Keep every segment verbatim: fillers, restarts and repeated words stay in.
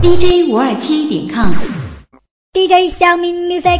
D J 五二七点 com，D J 小明 music。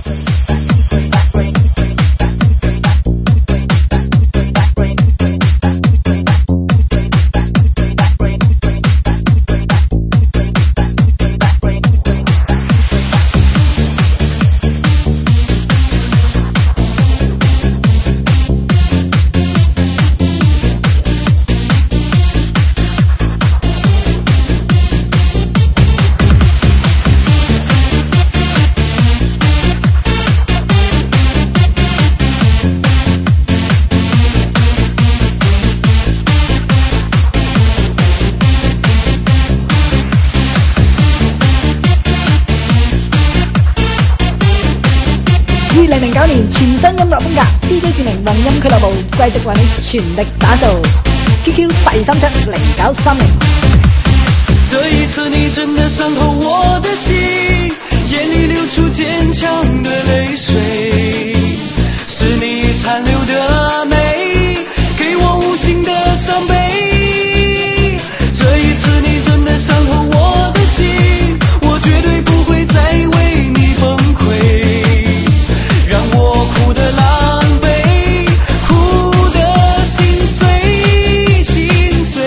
二零零九年全新音樂風格 ，D J 小明混音俱樂部繼續為你全力打造 ，Q Q 八二三七零九三零。 這一次你真的傷透我的心，眼裡流出堅強的淚水，是你殘留的美，給我無形的傷悲。這一次你真的傷透我的心，我絕對不會再為你崩潰。我哭得狼狽，哭得心碎，心碎。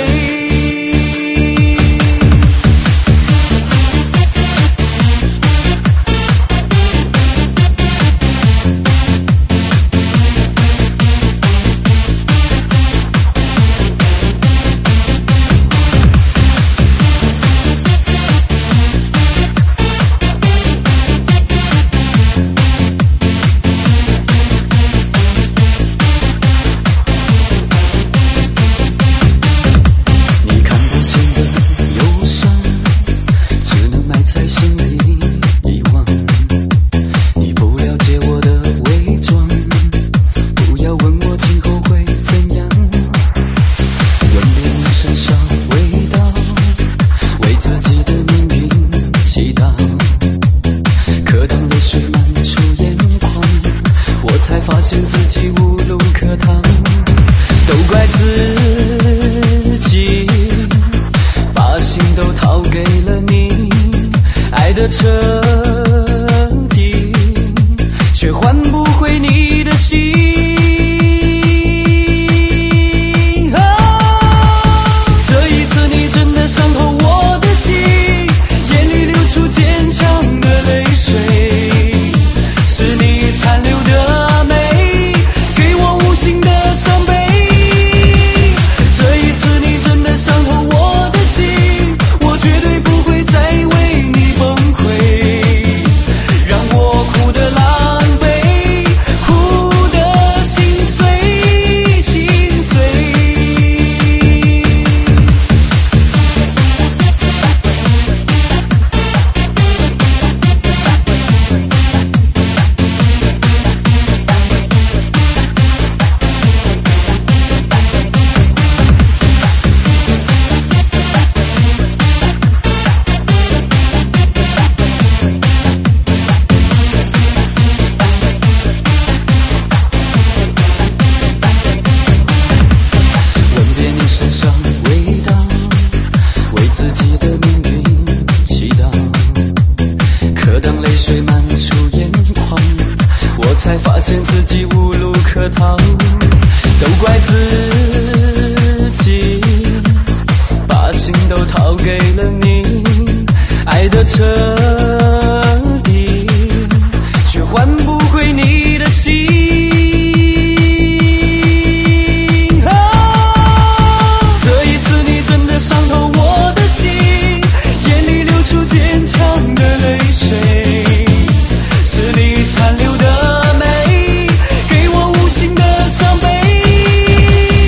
殘留的美，給我無形的傷悲。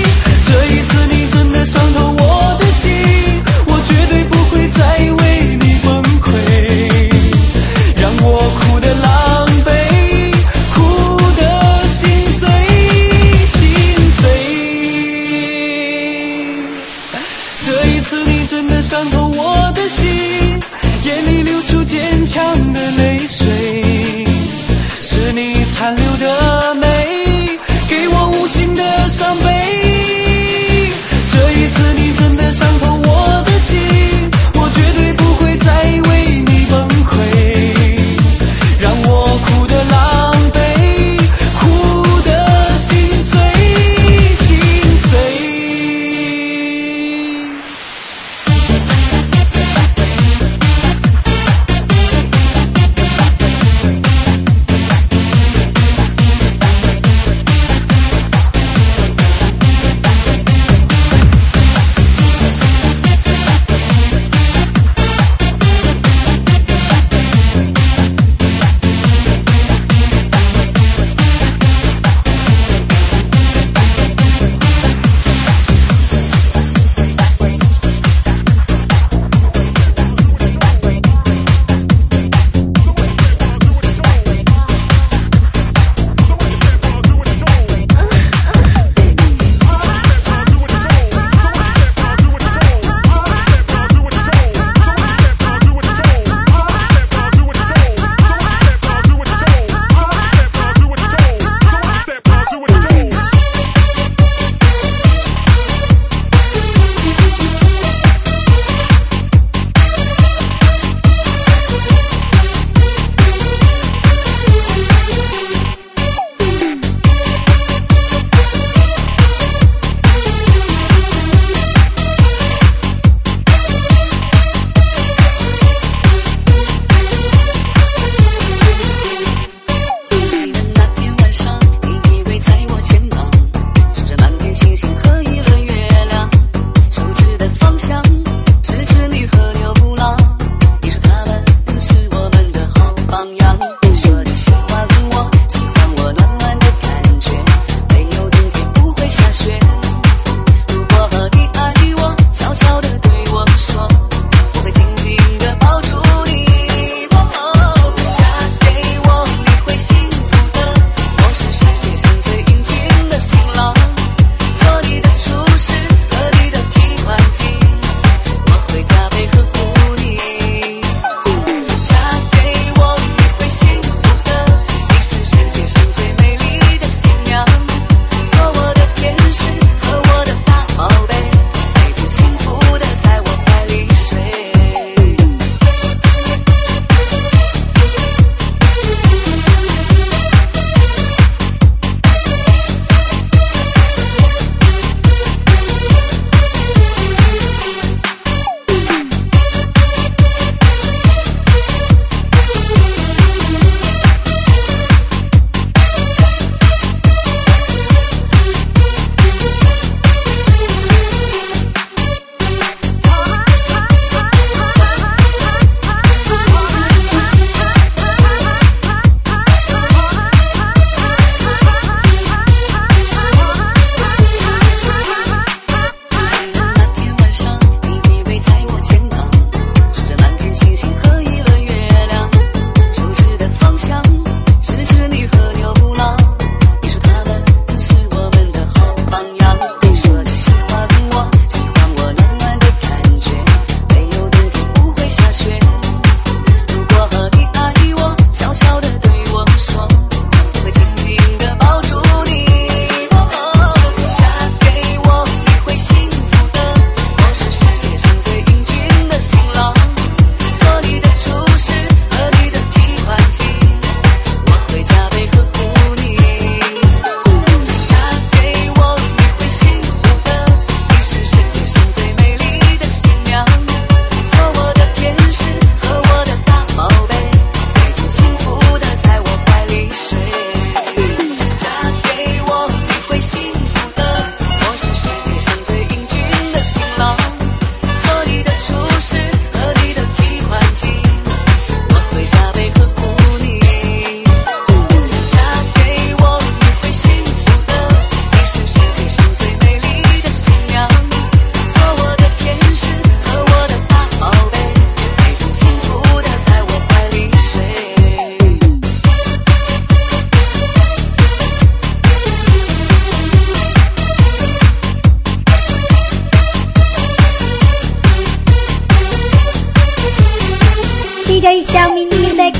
D J 小明 music。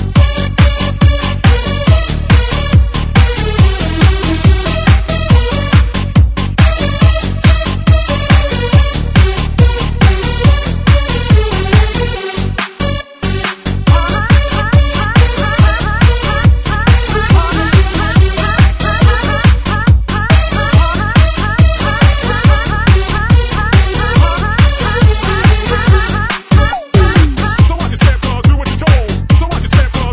So watch your step, cause do what you're told. So watch your step, cause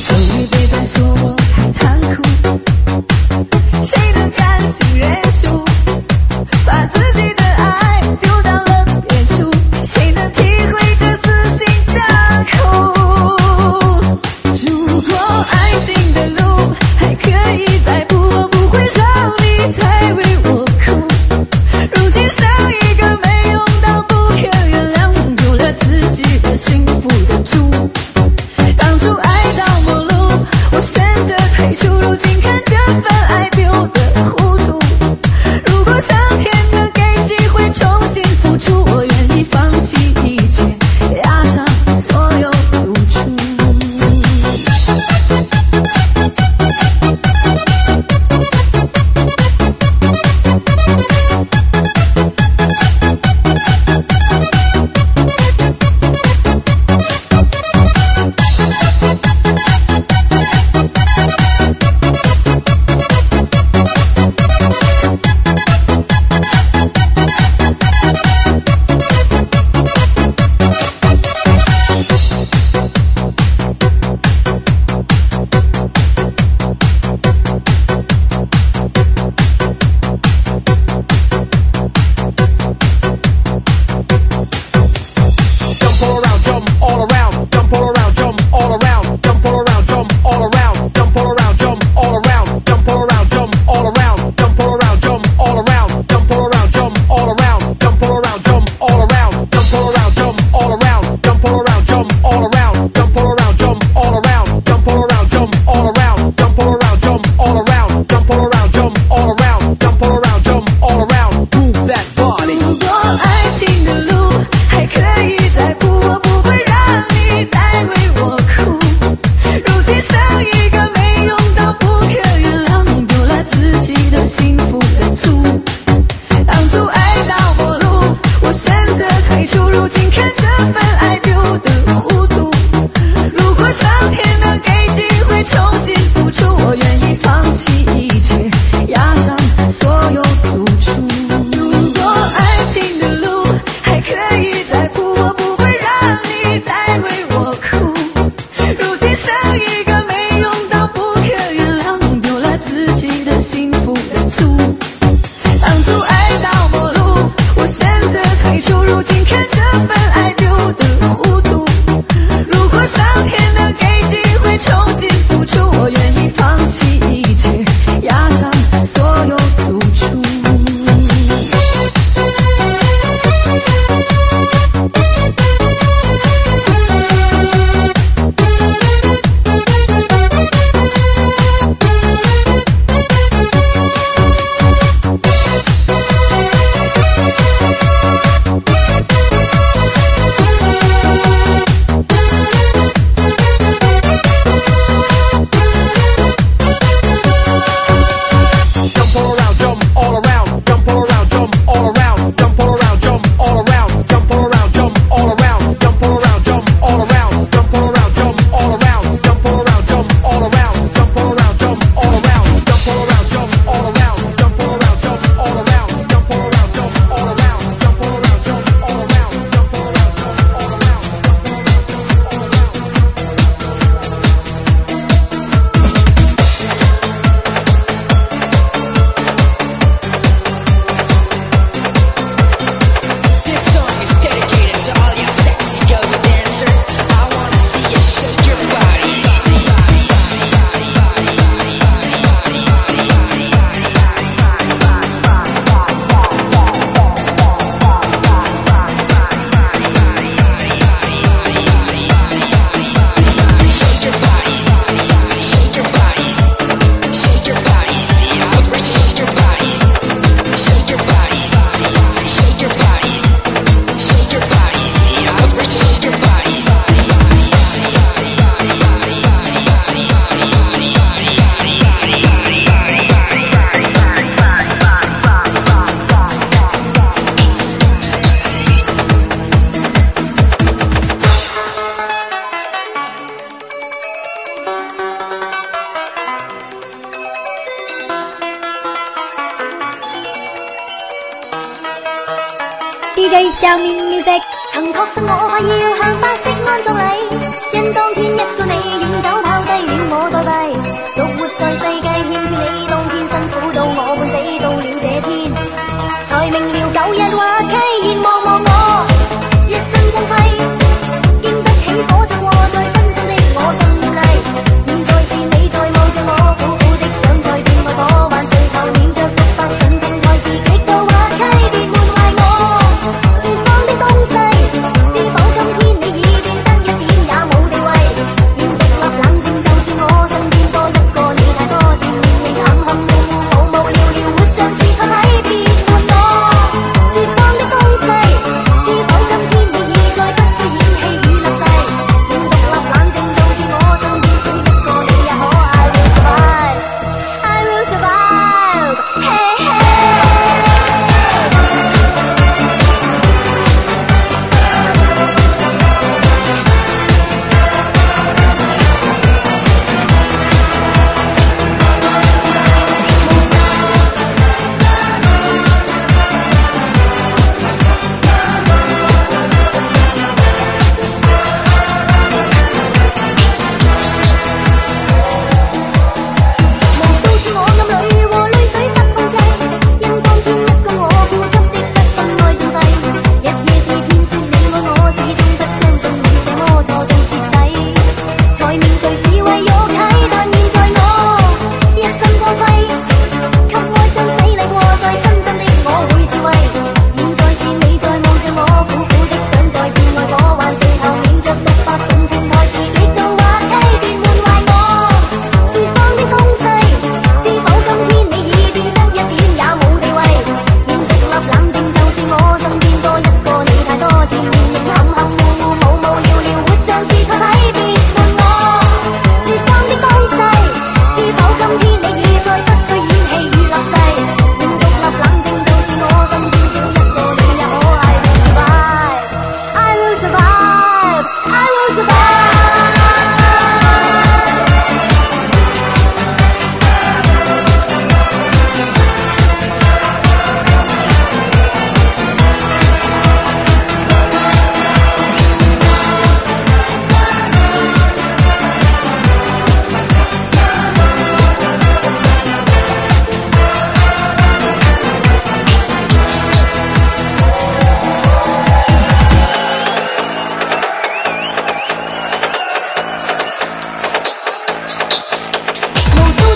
D J 小面 music， 曾確信我要向法式安葬你，因當天一個你遠走跑低了。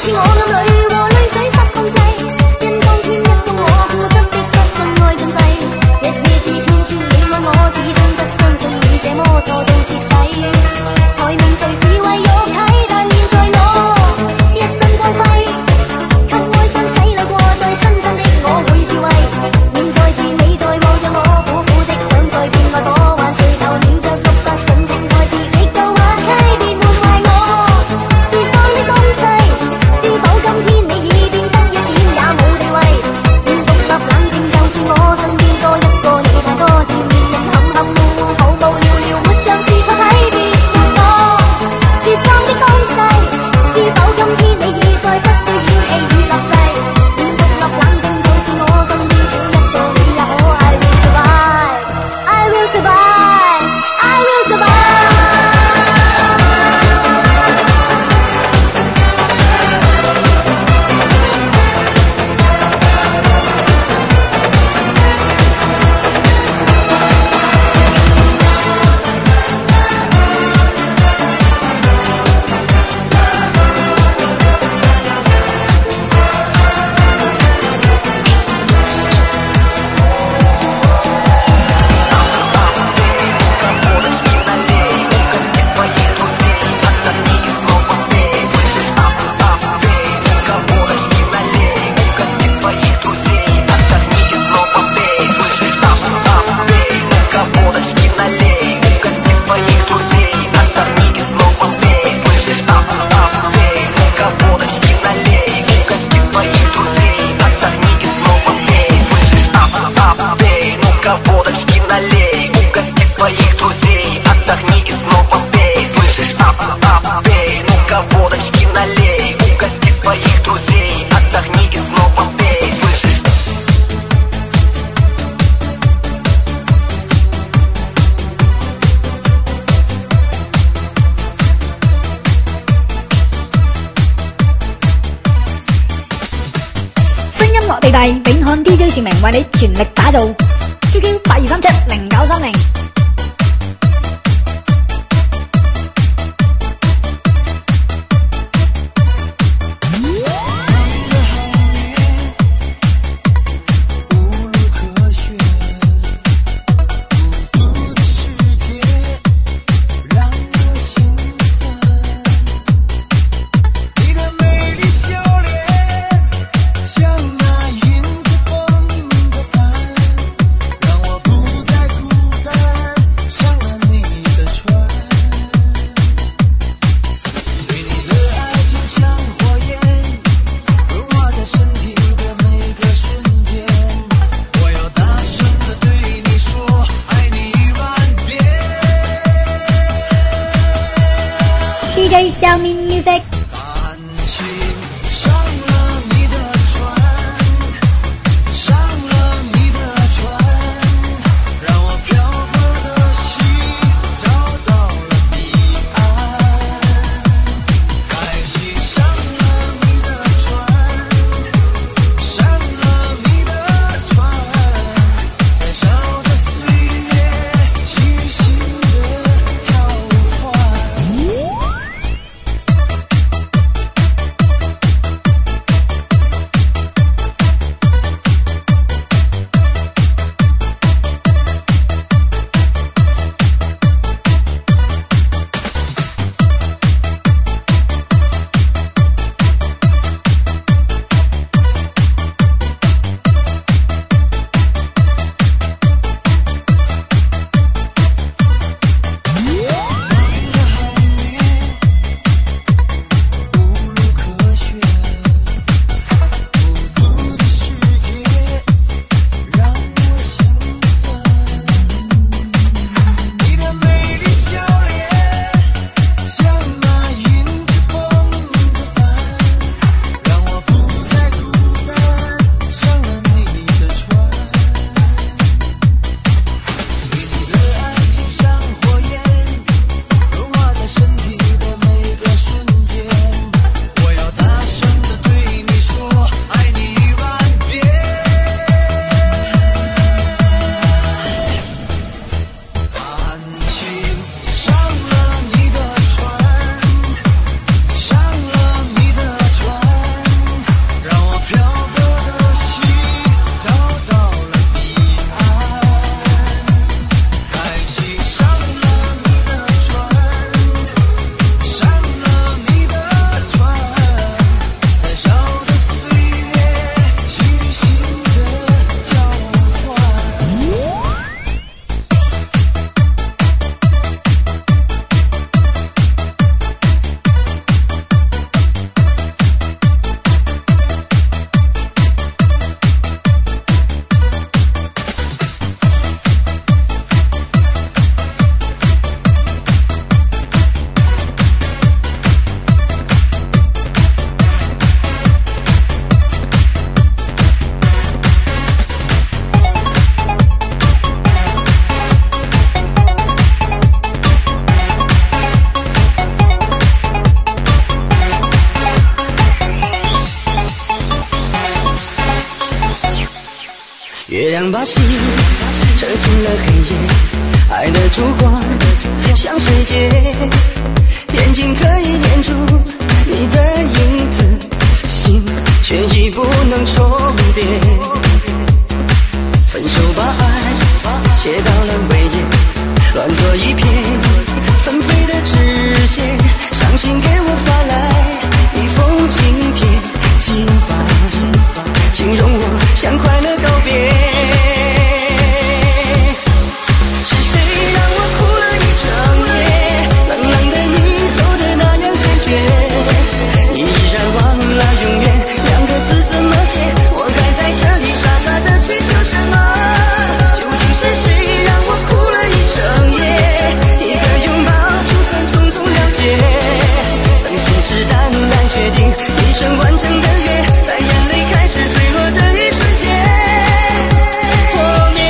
地帶永漢 D J 志明為你全力打造 Q Q 八二三七零九三零。D J 小明 Music。 月亮把心扯进了黑夜，爱的烛光像水结，眼睛可以黏住你的影子，心却已不能重叠。分手把爱写到了尾页，乱作一片，纷飞的纸屑，伤心给我发来一封请帖，请发请容我向快乐告别。是谁让我哭了一整夜，冷冷的你走的那样坚决，你依然忘了永远两个字怎么写，我该在这里傻傻的祈求什么？究竟是谁让我哭了一整夜，一个拥抱就算匆匆了结，曾信誓旦旦决定一生完整的约，在眼泪开始坠落的一瞬间破灭。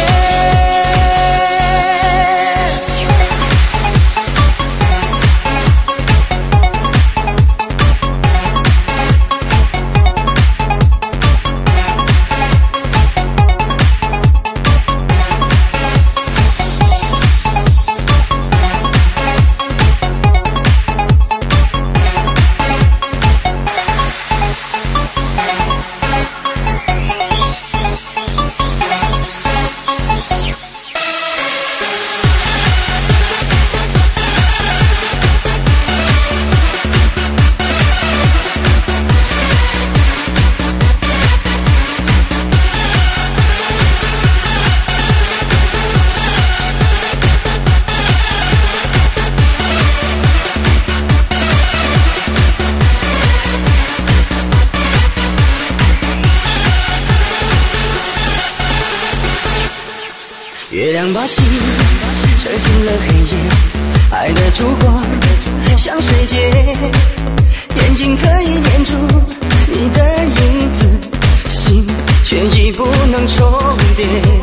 月亮把心扯进了黑夜，爱的烛光像水结，眼睛可以黏住你的影子，心却已不能重叠。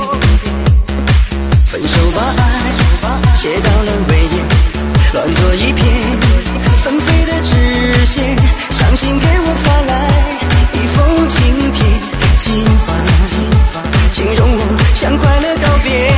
分手把爱写到了尾页，乱作一片，纷飞的纸屑，伤心给我发来一封请帖，请发请容我向快乐告别。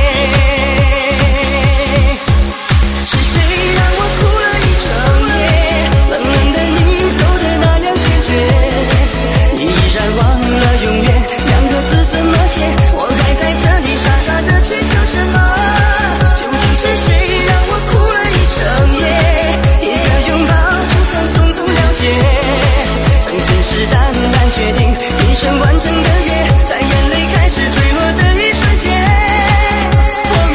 是谁让我哭了一整夜，冷冷的你走的那样坚决，你依然忘了永远两个字怎么写，我还在这里傻傻的祈求什么？究竟是谁让我哭了一整夜，一个拥抱就算匆匆了结，曾信誓旦旦决定一生完整的约，在眼泪开始坠落的一瞬间破灭。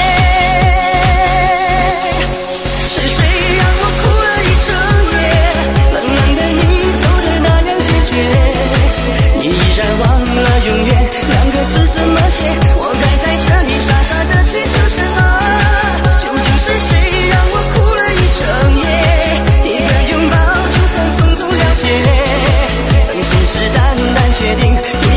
是谁让我哭了一整夜，冷冷的你走的那样坚决，你依然忘了永远两个字怎么写，我该在这里傻傻的祈求什么？究竟是谁让我哭了一整夜，一个拥抱就算匆匆了结，曾信誓旦旦决定一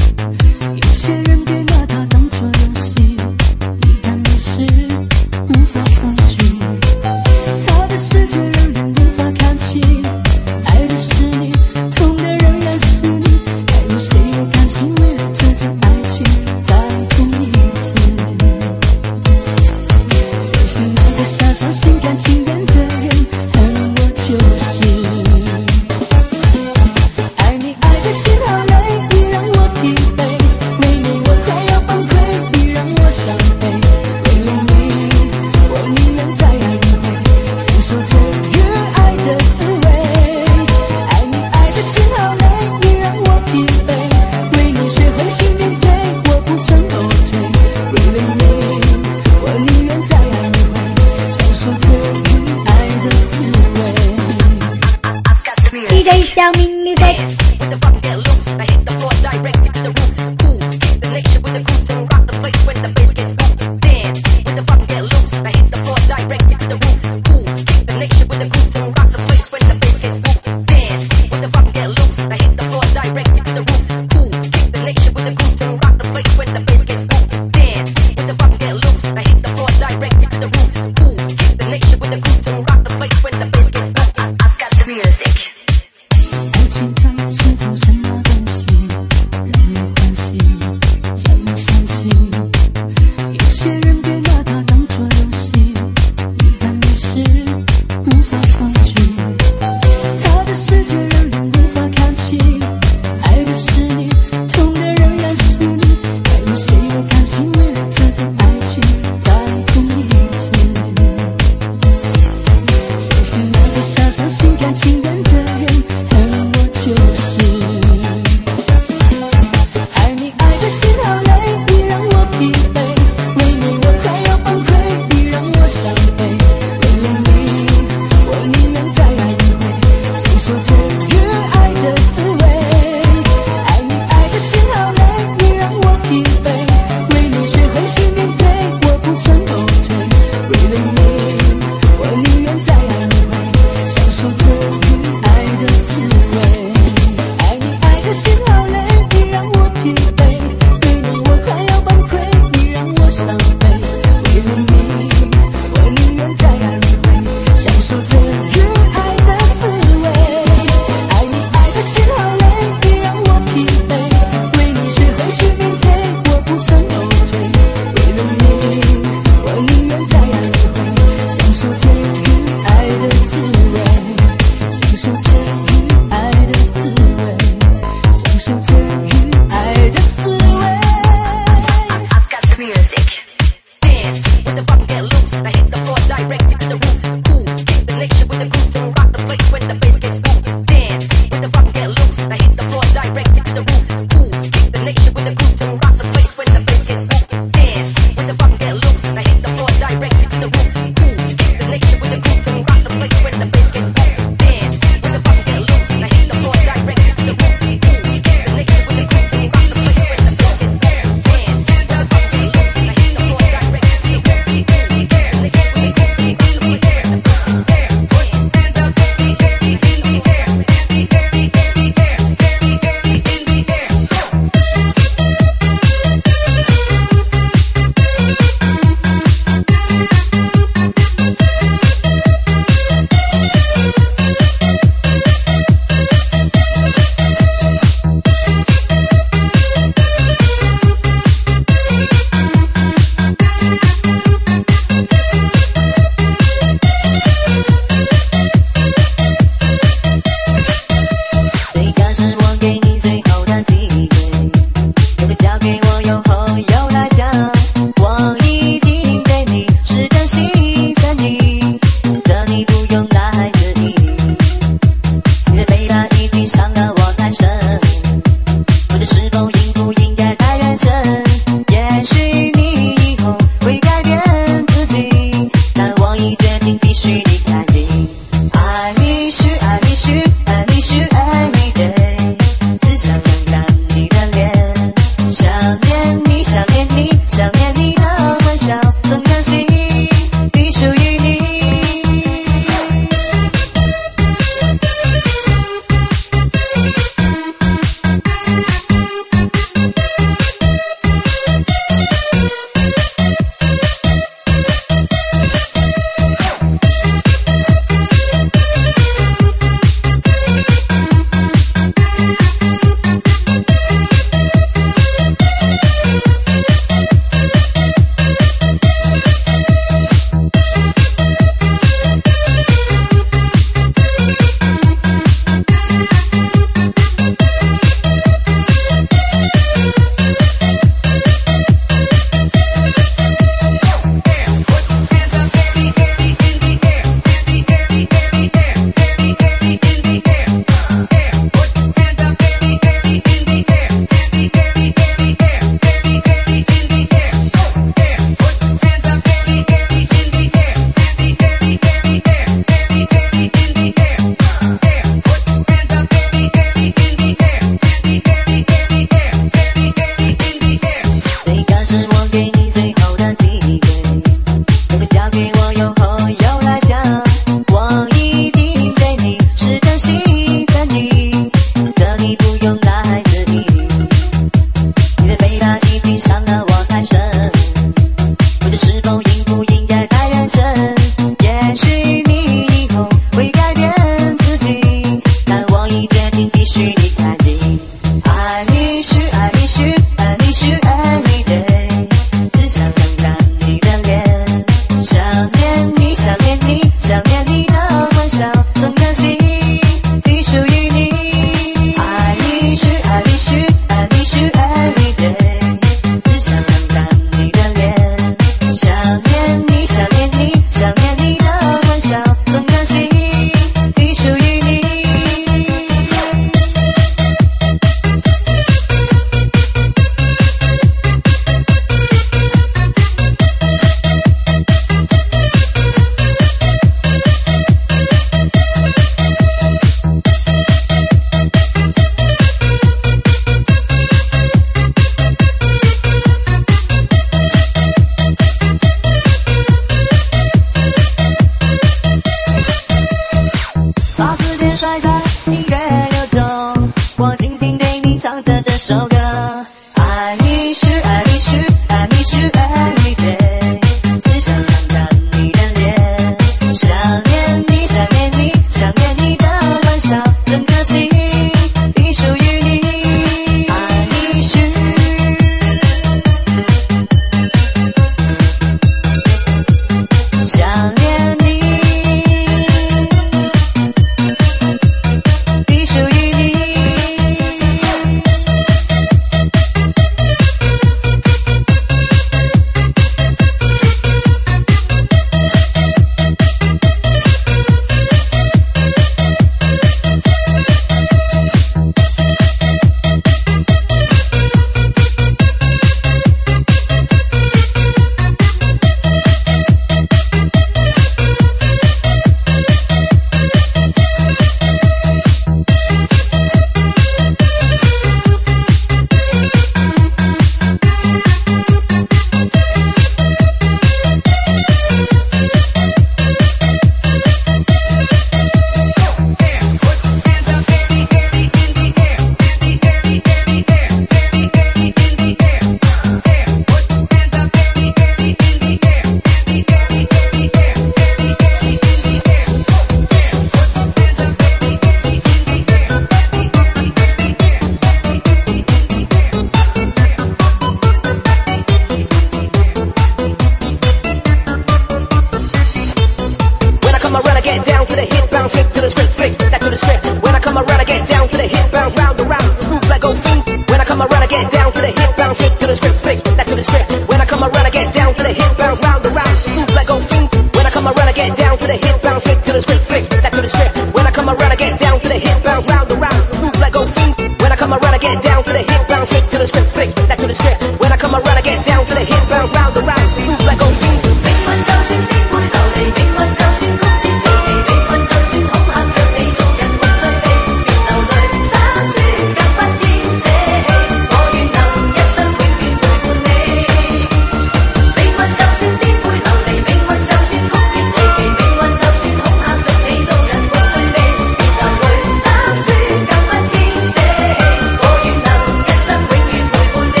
stick to the script, flick that to the script. When I come around, I get down to the hip bounce, round and round, move like a fiend. When I come around, I get down to the hip bounce, stick to the script, flick that to the script. When I come around, I get down to the hip bounce, round and round, move like a fiend. When I come around, I get down to the hip bounce, stick to the script, flick that to the script. When I come around, I get down to the hip bounce, round and round, move like a fiend. 命運就算顛沛流離，命運就算曲折離奇，命運就算恐嚇着你，做人沒趣味，別流淚，心酸更不應捨棄。我願能一生永遠陪伴你。命運就算顛沛流離，命運就算曲折離奇，命運就算恐嚇着你，做人沒趣味，別流淚，心酸更不應捨棄。我願能一生永遠陪伴你。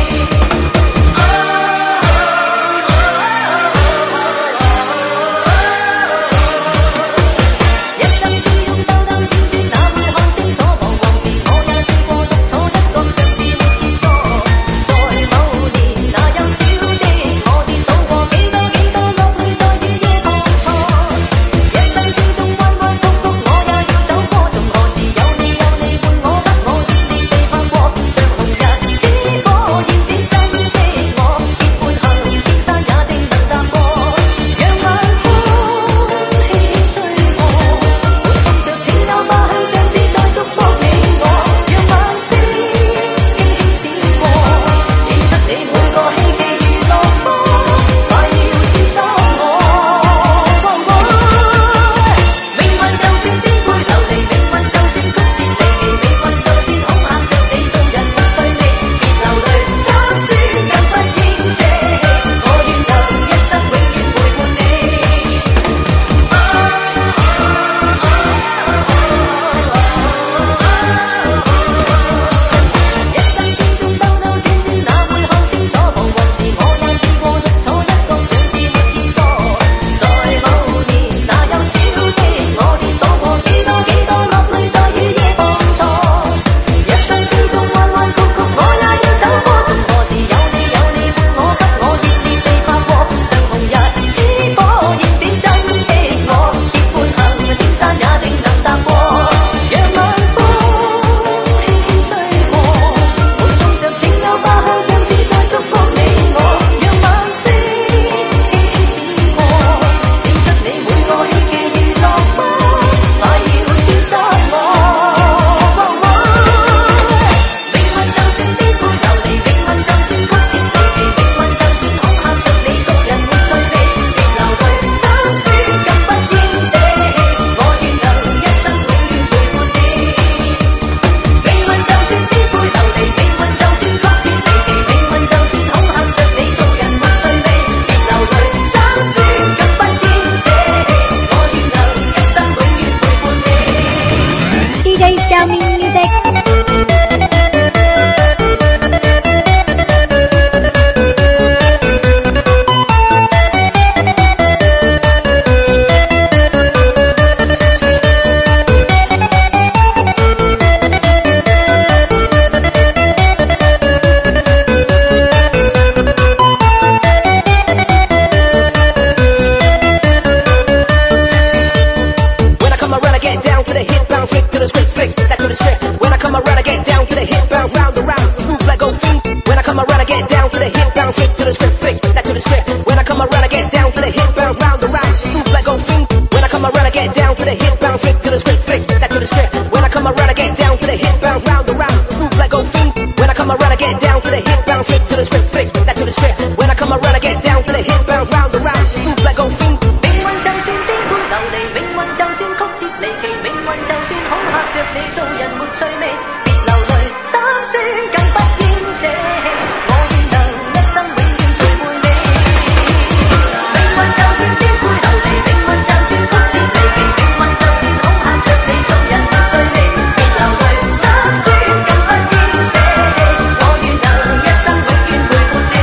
一生之中兜兜轉轉，哪會看清楚彷徨時，我也試過獨坐一個，嘗試沒結錯。在某年，那幼小的我跌倒過幾多幾多落淚，在雨夜滂沱。一生之中彎彎曲曲，我也要走過，從何時有你有你伴我，不我熱烈地發過，像紅日之火燃點真的我，結伴行千山也定能踏過，讓晚風輕吹過，活送着情有花香，像是在祝福你我，讓晚星輕輕閃過，映出你每個希冀與樂歌，快要穿梭我。命運就算顛沛流離，命運就算曲折離奇，命運就算恐嚇着你，做人沒趣味，別流淚，心酸更不應捨棄。我願能一生永遠陪伴你。一生之中兜兜轉轉，哪會看清楚彷徨時，我也試過獨坐一個，嘗試沒結錯。在某年，那幼小的我跌倒過幾多幾多落淚，在雨夜滂沱。一生之中彎彎曲曲，我也要走過，從何時有你有你伴我，給我熱烈地發過，像紅日之火燃點真的我，結伴行千山也定能踏過，讓晚風輕輕吹過，活送着情有花香，像是在祝福你我，讓晚星輕輕閃過，映出你每個希冀與樂歌，快要穿梭我。命運就算顛沛流離，命運就算曲折離奇，命運就算恐嚇着你，做人沒趣味，別流淚，心酸更不應捨棄。我願能一生永遠陪伴你。命運就算顛沛流離，命運就算曲折離奇，命運就算恐嚇着你，做人沒趣味，別流淚，心酸更不應捨棄。我願能一生永遠陪伴你。 D J Xiaomi Music。 When I come around, I get down to the hip bounce, stick to the script, flick that to the script. When I come around, I get down to the hip bounce, round and round, move like a fiend. When I come around, I get down to the hip bounce, stick to the script, flick that to the script. When I come around, I get down to the hip bounce, round and round, move like a fiend. When I come around, I get down to the hip bounce, stick to the script, flick that to the script. When I come around, I get down to the hip bounce, round and round, move like a fiend. When I come around, I get down to the hip bounce, stick to the script, flick that to the script. When I come around, I get down to the hip bounce, round and round, move like a fiend. 命運就算顛沛流離，命運就算曲折離奇，命運就算恐嚇着你，做人沒趣味，別流淚，心酸更不應捨棄。我願能一生永遠陪伴你。命運就算顛沛流離，命運就算曲折離奇，命運就算恐嚇着你，做人沒趣味，別流淚，心酸更不應捨棄。我願能一生永遠陪伴你。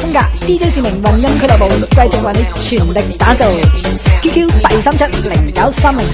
風格 D J 是名混音俱樂部，繼續為你全力打造 Q Q 八二三七零九三零。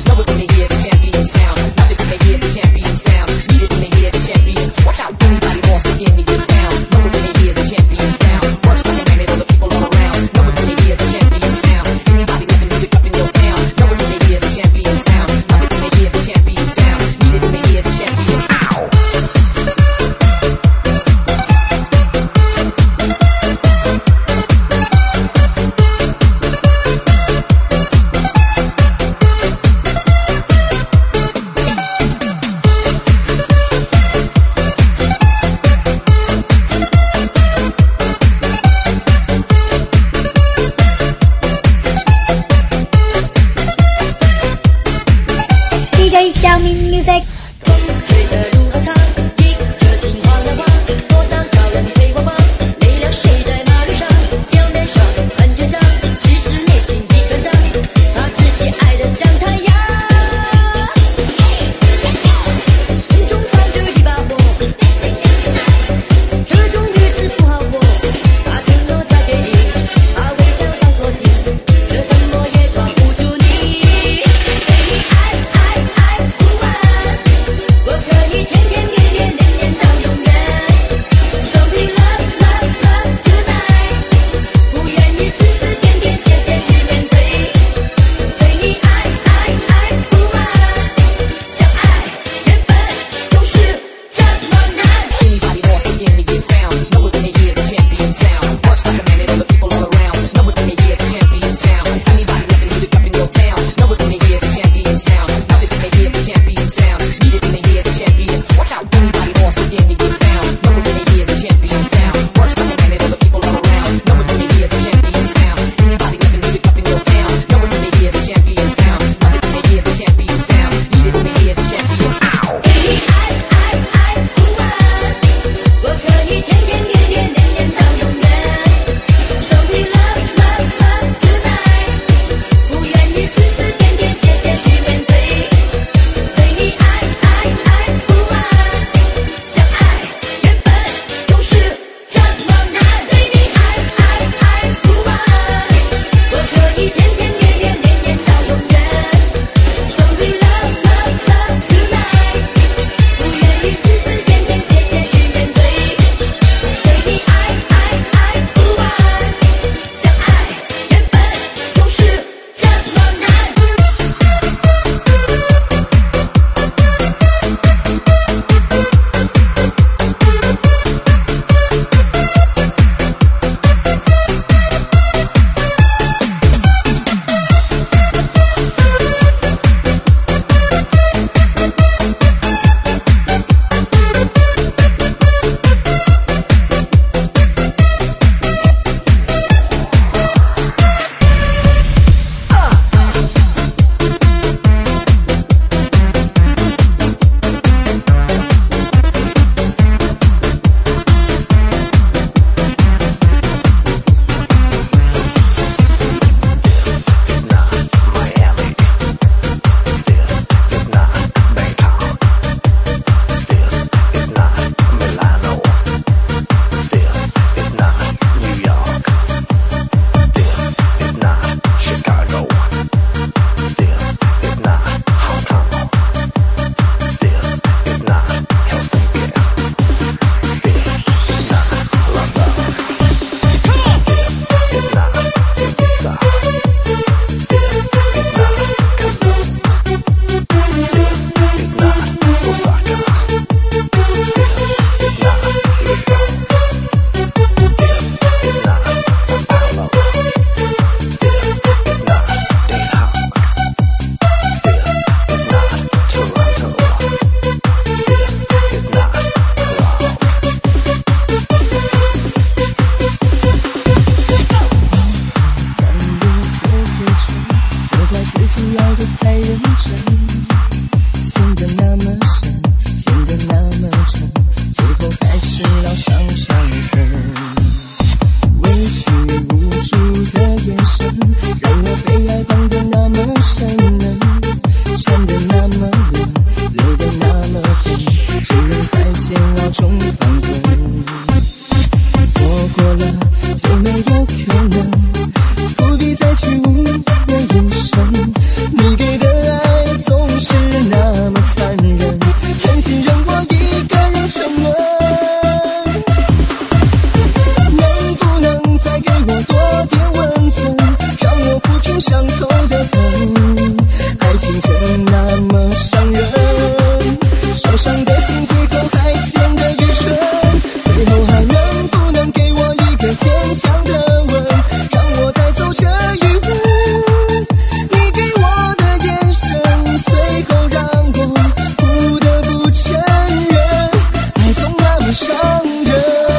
伤口的疼，爱情总那么伤人，受伤的心最后还显得愚蠢，最后还能不能给我一个坚强的吻，让我带走这余温，你给我的眼神最后让我不得不承认，爱总那么伤人。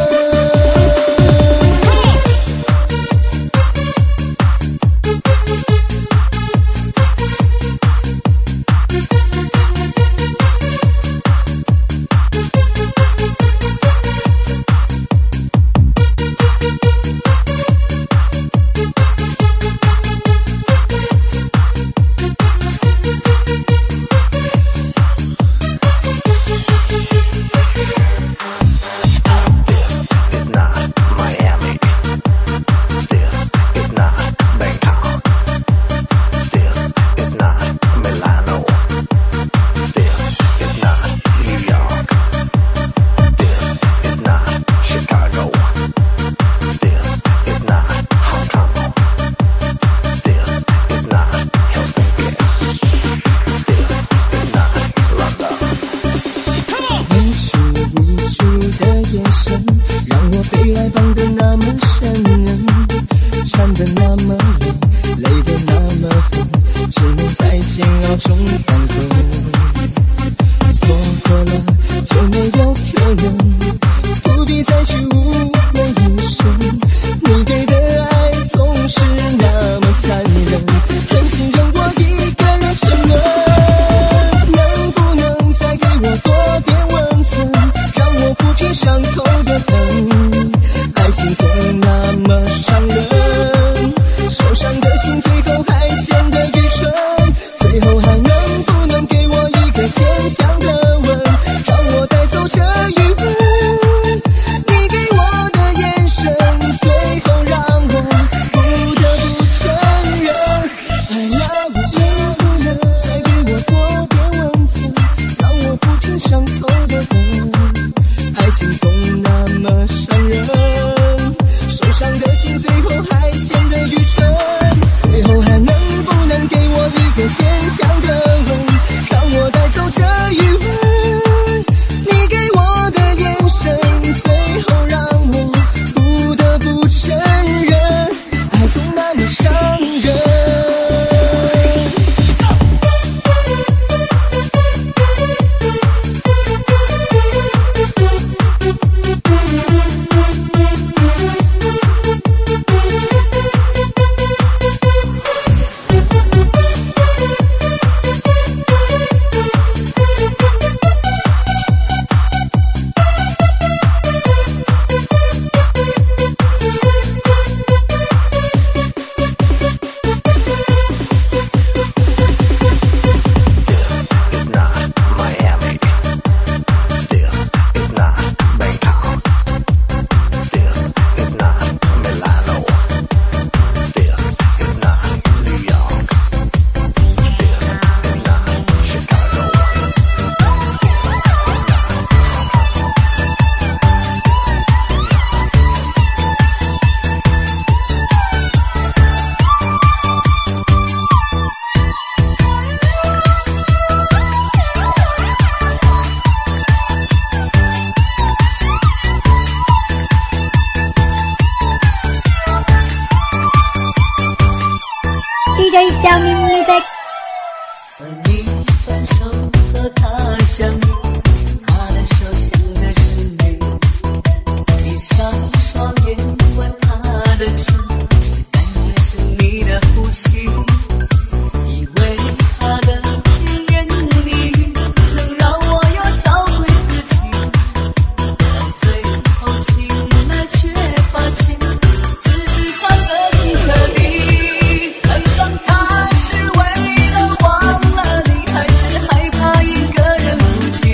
D J 小明 music。 和你分手和他相遇，他的手想的是你，闭上双眼吻他的唇，感觉是你的呼吸，以为他的甜言蜜语能让我又找回自己，到最后醒来却发现只是伤得更彻底。爱上他是为了忘了你，还是害怕一个人不见？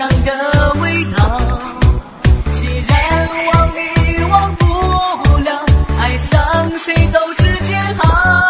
上的味道。既然忘你忘不了，爱上谁都是煎熬。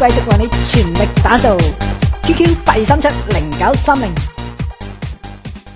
繼續為你全力打造。Q Q 八二三七零九三零。